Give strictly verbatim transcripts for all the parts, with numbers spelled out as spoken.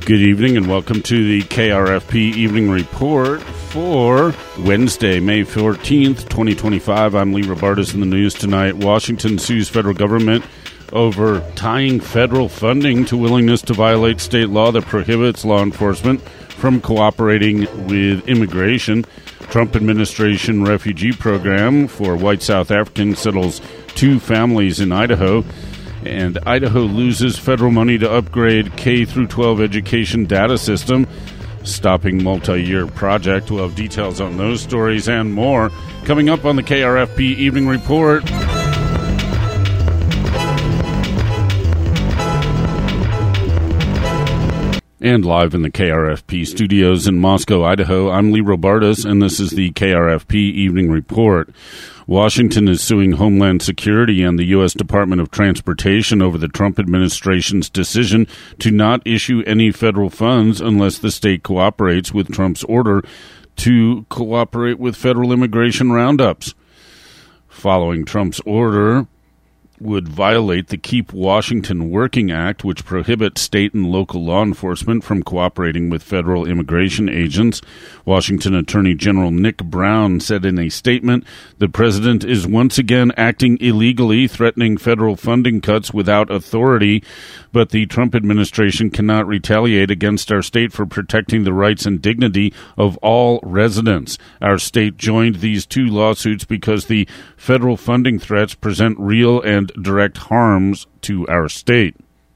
Good evening and welcome to the K R F P Evening Report for Wednesday, May fourteenth, twenty twenty-five. I'm Lee Robartis in the news tonight. Washington sues federal government over tying federal funding to willingness to violate state law that prohibits law enforcement from cooperating with immigration. Trump administration refugee program for white South Africans settles two families in Idaho. And Idaho loses federal money to upgrade K through twelve education data system, stopping multi-year project. We'll have details on those stories and more coming up on the K R F P Evening Report. And live in the K R F P studios in Moscow, Idaho, I'm Lee Robartis, and this is the K R F P Evening Report. Washington is suing Homeland Security and the U S Department of Transportation over the Trump administration's decision to not issue any federal funds unless the state cooperates with Trump's order to cooperate with federal immigration roundups. Following Trump's order would violate the Keep Washington Working Act, which prohibits state and local law enforcement from cooperating with federal immigration agents. Washington Attorney General Nick Brown said in a statement, the president is once again acting illegally, threatening federal funding cuts without authority, but the Trump administration cannot retaliate against our state for protecting the rights and dignity of all residents. Our state joined these two lawsuits because the federal funding threats present real and direct harms to our state.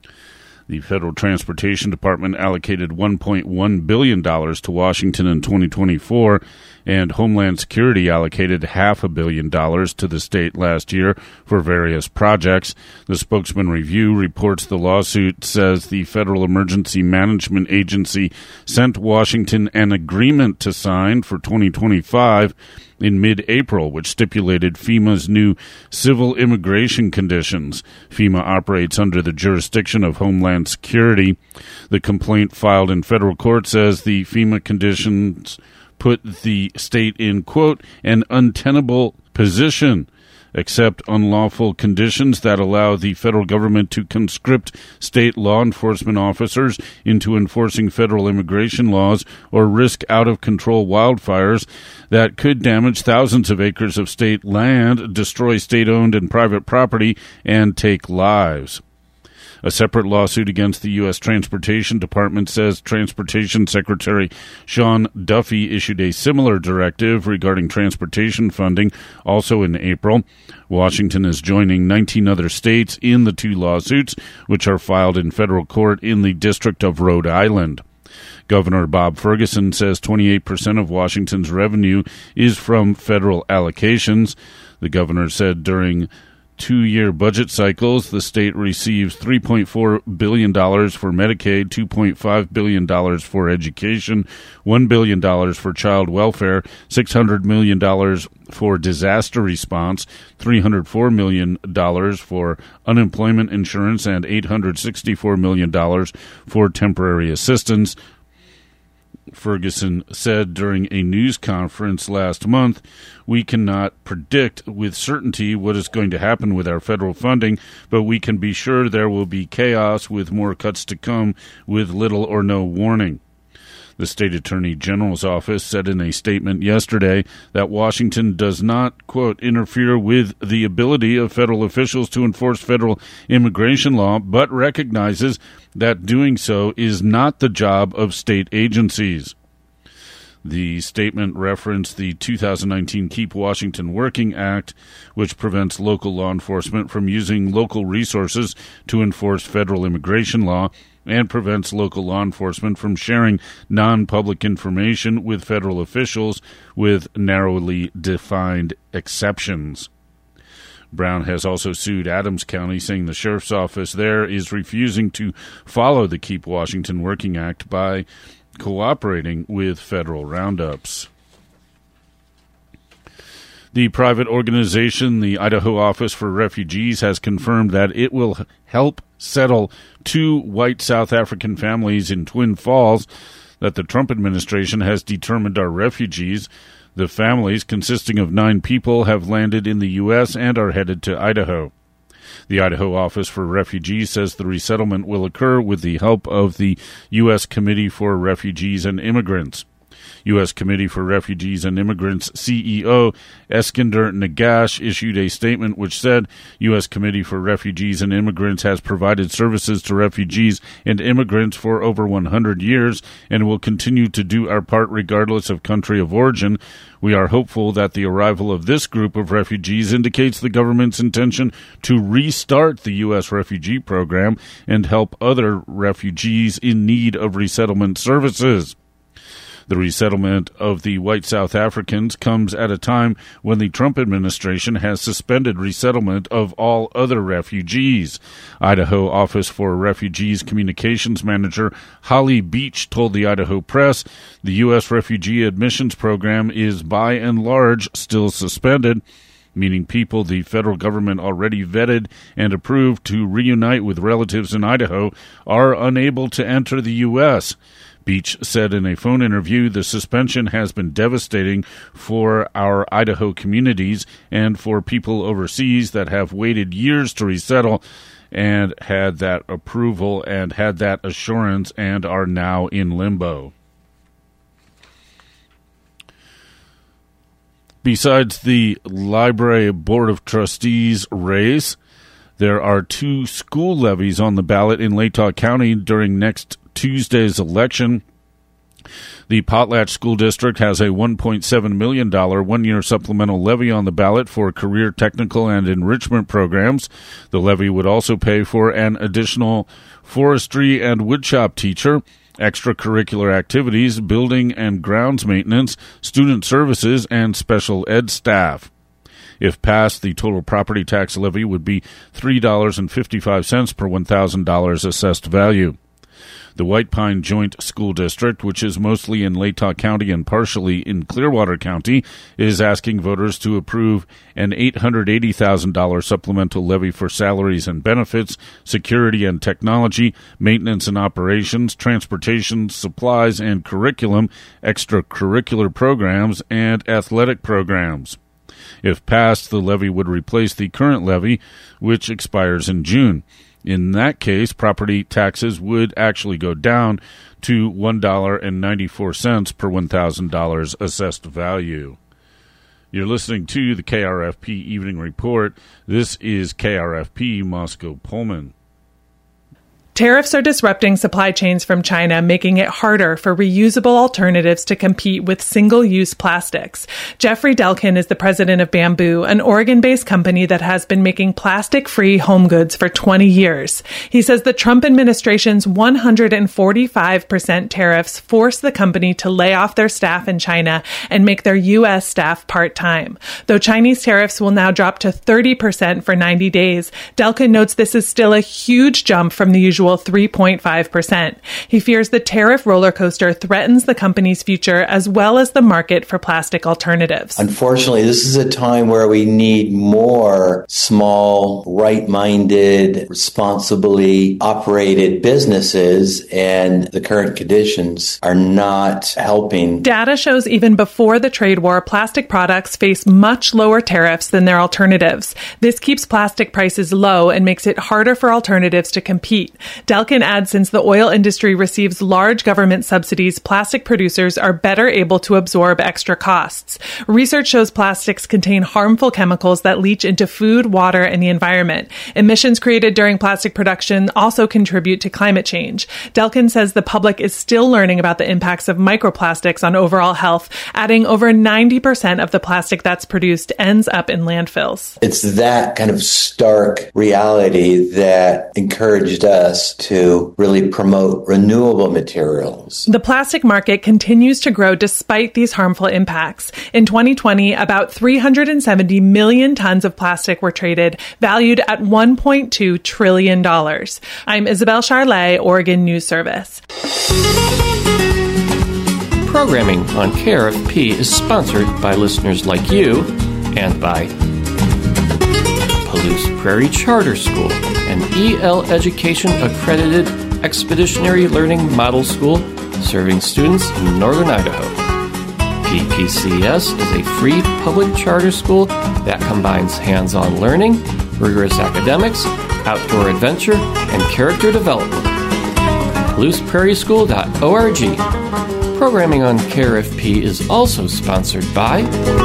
The Federal Transportation Department allocated one point one billion dollars to Washington in twenty twenty-four, and Homeland Security allocated half a billion dollars to the state last year for various projects. The Spokesman Review reports the lawsuit says the Federal Emergency Management Agency sent Washington an agreement to sign for twenty twenty-five in mid-April, which stipulated FEMA's new civil immigration conditions. FEMA operates under the jurisdiction of Homeland Security. The complaint filed in federal court says the FEMA conditions put the state in, quote, an untenable position, accept unlawful conditions that allow the federal government to conscript state law enforcement officers into enforcing federal immigration laws or risk out-of-control wildfires that could damage thousands of acres of state land, destroy state-owned and private property, and take lives. A separate lawsuit against the U S Transportation Department says Transportation Secretary Sean Duffy issued a similar directive regarding transportation funding also in April. Washington is joining nineteen other states in the two lawsuits, which are filed in federal court in the District of Rhode Island. Governor Bob Ferguson says twenty-eight percent of Washington's revenue is from federal allocations. The governor said during two-year budget cycles, the state receives three point four billion dollars for Medicaid, two point five billion dollars for education, one billion dollars for child welfare, six hundred million dollars for disaster response, three hundred four million dollars for unemployment insurance, and eight hundred sixty-four million dollars for temporary assistance. Ferguson said during a news conference last month, we cannot predict with certainty what is going to happen with our federal funding, but we can be sure there will be chaos with more cuts to come with little or no warning. The state attorney general's office said in a statement yesterday that Washington does not, quote, interfere with the ability of federal officials to enforce federal immigration law, but recognizes that doing so is not the job of state agencies. The statement referenced the two thousand nineteen Keep Washington Working Act, which prevents local law enforcement from using local resources to enforce federal immigration law and prevents local law enforcement from sharing non-public information with federal officials with narrowly defined exceptions. Brown has also sued Adams County, saying the sheriff's office there is refusing to follow the Keep Washington Working Act by cooperating with federal roundups. The private organization, the Idaho Office for Refugees, has confirmed that it will help settle two white South African families in Twin Falls that the Trump administration has determined are refugees. The families, consisting of nine people, have landed in the U S and are headed to Idaho. The Idaho Office for Refugees says the resettlement will occur with the help of the U S Committee for Refugees and Immigrants. U S Committee for Refugees and Immigrants C E O Eskinder Nagash issued a statement which said U S Committee for Refugees and Immigrants has provided services to refugees and immigrants for over one hundred years and will continue to do our part regardless of country of origin. We are hopeful that the arrival of this group of refugees indicates the government's intention to restart the U S refugee program and help other refugees in need of resettlement services. The resettlement of the white South Africans comes at a time when the Trump administration has suspended resettlement of all other refugees. Idaho Office for Refugees Communications Manager Holly Beach told the Idaho Press the U S refugee admissions program is by and large still suspended, meaning people the federal government already vetted and approved to reunite with relatives in Idaho are unable to enter the U S Beach said in a phone interview the suspension has been devastating for our Idaho communities and for people overseas that have waited years to resettle and had that approval and had that assurance and are now in limbo. Besides the Library Board of Trustees race, there are two school levies on the ballot in Latah County during next Tuesday's election. The Potlatch School District has a one point seven million dollars one-year supplemental levy on the ballot for career technical and enrichment programs. The levy would also pay for an additional forestry and woodshop teacher, extracurricular activities, building and grounds maintenance, student services, and special ed staff. If passed, the total property tax levy would be three dollars and fifty-five cents per one thousand dollars assessed value. The White Pine Joint School District, which is mostly in Latah County and partially in Clearwater County, is asking voters to approve an eight hundred eighty thousand dollars supplemental levy for salaries and benefits, security and technology, maintenance and operations, transportation, supplies and curriculum, extracurricular programs, and athletic programs. If passed, the levy would replace the current levy, which expires in June. In that case, property taxes would actually go down to one dollar and ninety-four cents per one thousand dollars assessed value. You're listening to the K R F P Evening Report. This is K R F P Moscow Pullman. Tariffs are disrupting supply chains from China, making it harder for reusable alternatives to compete with single-use plastics. Jeffrey Delkin is the president of Bamboo, an Oregon-based company that has been making plastic-free home goods for twenty years. He says the Trump administration's one hundred forty-five percent tariffs forced the company to lay off their staff in China and make their U S staff part-time. Though Chinese tariffs will now drop to thirty percent for ninety days, Delkin notes this is still a huge jump from the usual three point five percent. He fears the tariff roller coaster threatens the company's future as well as the market for plastic alternatives. Unfortunately, this is a time where we need more small, right-minded, responsibly operated businesses, and the current conditions are not helping. Data shows even before the trade war, plastic products face much lower tariffs than their alternatives. This keeps plastic prices low and makes it harder for alternatives to compete. Delkin adds since the oil industry receives large government subsidies, plastic producers are better able to absorb extra costs. Research shows plastics contain harmful chemicals that leach into food, water, and the environment. Emissions created during plastic production also contribute to climate change. Delkin says the public is still learning about the impacts of microplastics on overall health, adding over ninety percent of the plastic that's produced ends up in landfills. It's that kind of stark reality that encouraged us to really promote renewable materials. The plastic market continues to grow despite these harmful impacts. In twenty twenty, about three hundred seventy million tons of plastic were traded, valued at one point two trillion dollars. I'm Isabel Charlet, Oregon News Service. Programming on K R F P is sponsored by listeners like you and by Palouse Prairie Charter School, an E L Education accredited expeditionary learning model school serving students in northern Idaho. P P C S is a free public charter school that combines hands-on learning rigorous academics, outdoor adventure, and character development. Palouse Prairie School dot org. Programming on K R F P is also sponsored by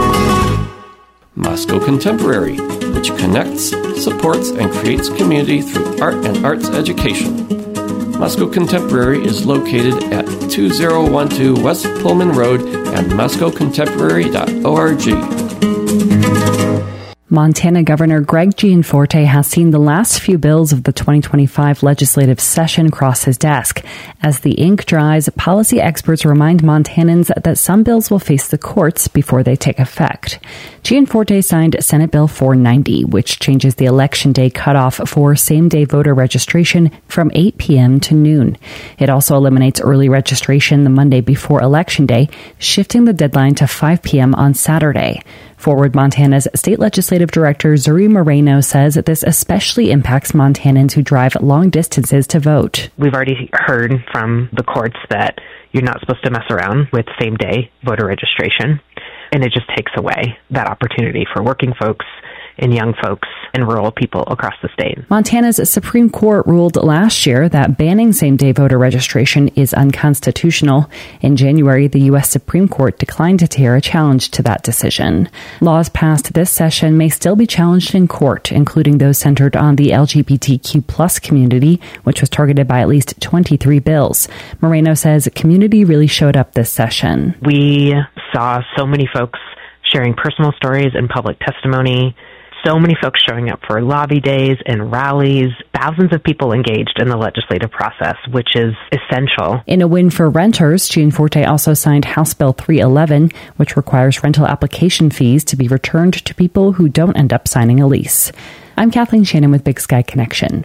Moscow Contemporary, which connects, supports, and creates community through art and arts education. Moscow Contemporary is located at two thousand twelve West Pullman Road and moscow contemporary dot org. Montana Governor Greg Gianforte has seen the last few bills of the twenty twenty-five legislative session cross his desk. As the ink dries, policy experts remind Montanans that some bills will face the courts before they take effect. Gianforte signed Senate Bill four ninety, which changes the Election Day cutoff for same-day voter registration from eight p.m. to noon. It also eliminates early registration the Monday before Election Day, shifting the deadline to five p.m. on Saturday. Forward Montana's State Legislative Director Zuri Moreno says that this especially impacts Montanans who drive long distances to vote. We've already heard from the courts that you're not supposed to mess around with same-day voter registration, and it just takes away that opportunity for working folks and young folks and rural people across the state. Montana's Supreme Court ruled last year that banning same-day voter registration is unconstitutional. In January, the U S Supreme Court declined to hear a challenge to that decision. Laws passed this session may still be challenged in court, including those centered on the L G B T Q plus community, which was targeted by at least twenty-three bills. Moreno says community really showed up this session. We saw so many folks sharing personal stories and public testimony. So many folks showing up for lobby days and rallies, thousands of people engaged in the legislative process, which is essential. In a win for renters, Gianforte also signed House Bill three eleven, which requires rental application fees to be returned to people who don't end up signing a lease. I'm Kathleen Shannon with Big Sky Connection.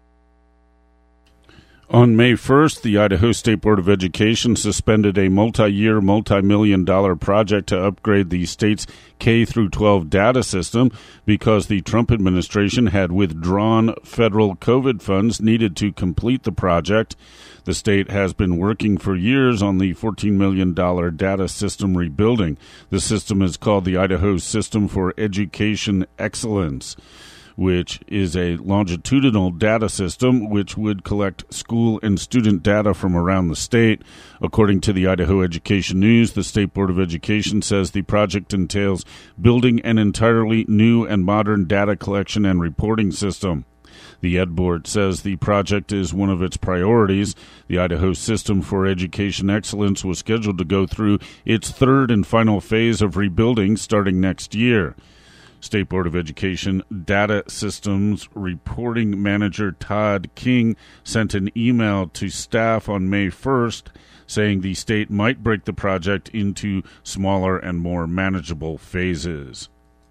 On May first, the Idaho State Board of Education suspended a multi-year, multi-million dollar project to upgrade the state's K through twelve data system because the Trump administration had withdrawn federal COVID funds needed to complete the project. The state has been working for years on the fourteen million dollars data system rebuilding. The system is called the Idaho System for Education Excellence, which is a longitudinal data system which would collect school and student data from around the state. According to the Idaho Education News, the State Board of Education says the project entails building an entirely new and modern data collection and reporting system. The Ed Board says the project is one of its priorities. The Idaho System for Education Excellence was scheduled to go through its third and final phase of rebuilding starting next year. State Board of Education Data Systems Reporting Manager Todd King sent an email to staff on May first saying the state might break the project into smaller and more manageable phases.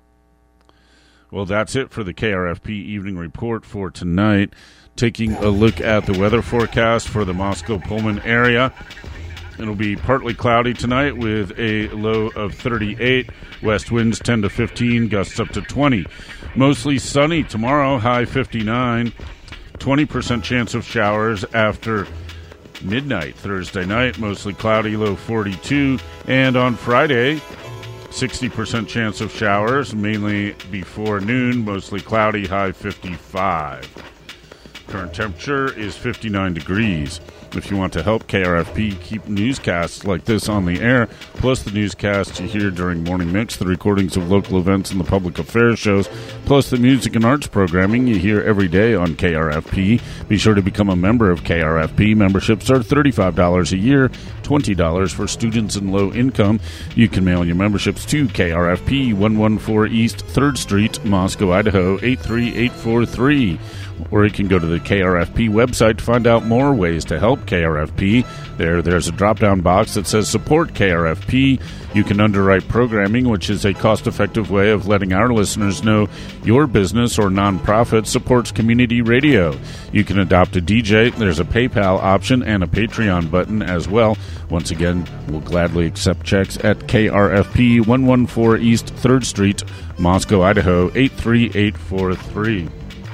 Well, that's it for the K R F P Evening Report for tonight. Taking a look at the weather forecast for the Moscow-Pullman area. It'll be partly cloudy tonight with a low of thirty-eight. West winds ten to fifteen, gusts up to twenty. Mostly sunny tomorrow, high fifty-nine. twenty percent chance of showers after midnight Thursday night. Mostly cloudy, low forty-two. And on Friday, sixty percent chance of showers, mainly before noon. Mostly cloudy, high fifty-five. Current temperature is fifty-nine degrees. If you want to help K R F P keep newscasts like this on the air, plus the newscasts you hear during Morning Mix, the recordings of local events and the public affairs shows, plus the music and arts programming you hear every day on K R F P, be sure to become a member of K R F P. Memberships are thirty-five dollars a year, twenty dollars for students in low income. You can mail your memberships to K R F P, one fourteen East third Street, Moscow, Idaho, eight three eight four three. Or you can go to the K R F P website to find out more ways to help K R F P. There, there's a drop-down box that says Support K R F P. You can underwrite programming, which is a cost-effective way of letting our listeners know your business or nonprofit supports community radio. You can adopt a D J. There's a PayPal option and a Patreon button as well. Once again, we'll gladly accept checks at K R F P, one fourteen East third Street, Moscow, Idaho, eight three eight four three.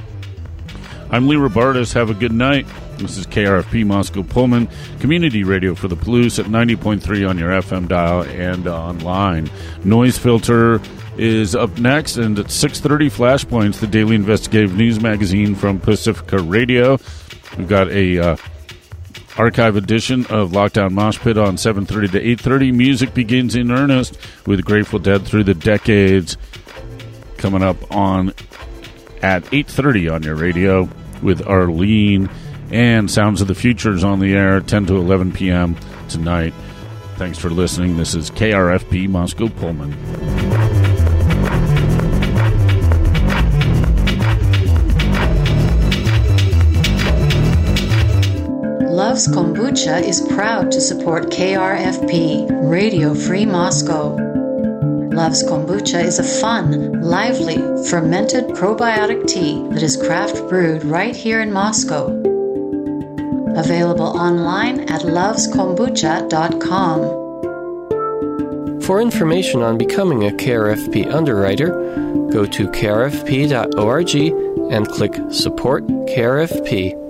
I'm Lee Robartis. Have a good night. This is K R F P Moscow Pullman, community radio for the Palouse at ninety point three on your F M dial and online. Noise filter is up next, and at six thirty, Flashpoints, the daily investigative news magazine from Pacifica Radio. We've got a uh, archive edition of Lockdown Mosh Pit on seven thirty to eight thirty. Music begins in earnest with Grateful Dead Through the Decades coming up on at eight thirty on your radio with Arlene, and Sounds of the Futures on the air ten to eleven p.m. tonight. Thanks for listening. This is K R F P Moscow Pullman. Love's Kombucha is proud to support K R F P, Radio Free Moscow. Love's Kombucha is a fun, lively, fermented probiotic tea that is craft brewed right here in Moscow. Available online at loves kombucha dot com. For information on becoming a K R F P underwriter, go to k r f p dot org and click Support K R F P.